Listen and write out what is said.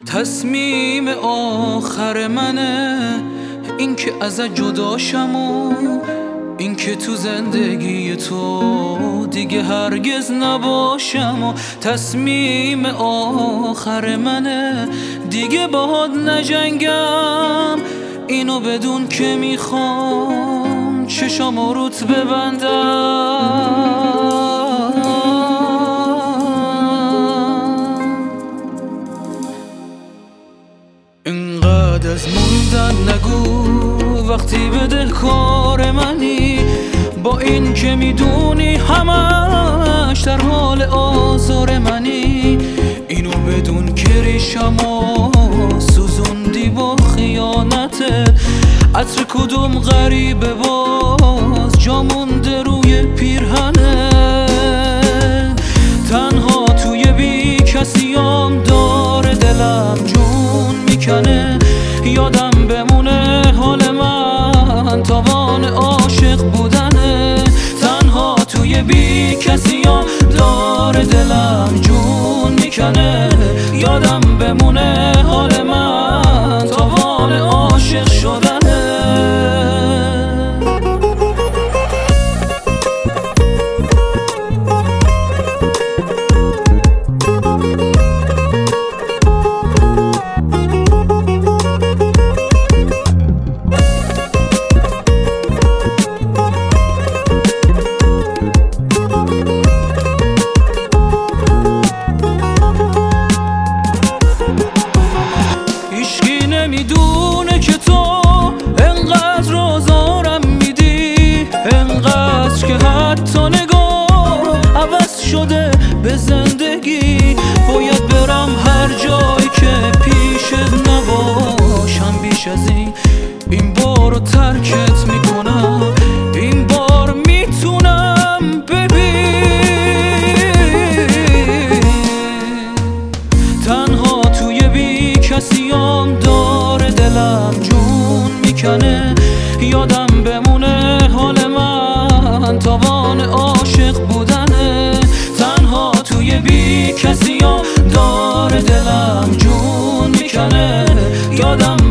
تصمیم آخر منه این که ازت جداشم و این که تو زندگی تو دیگه هرگز نباشم و تصمیم آخر منه دیگه باهات نجنگم، اینو بدون که میخوام چشامو روت ببندم. اینقدر از موندن نگو وقتی به دل کار منی، با این که میدونی همش در حال آزار منی، اینو بدون که ریشمو سوزوندی با خیانتت. عطر کدوم غریبه باز جا مونده روی پیرهنت، تنها توی بی کسیام داره دلم جون میکنه، یادم بمونه حال من تاوان عاشق بودنه، تنها توی بی کسیام داره دلم جون میکنه، یادم بمونه حال من تاوان عاشق شدنه. میدونه که تو انقدر آزارم میدی، انقدر که حتی نگاه عوض شده به زندگی. باید برم هر جایی که پیشت نباشم، بیش از این بار رو ترکت میکنم، این بار میتونم ببین تنها توی بی کسیام داره دلم جون میکنه، یادم بمونه حال من تاوان عاشق بودنه، تنها توی بی کسیام داره دلم جون میکنه، یادم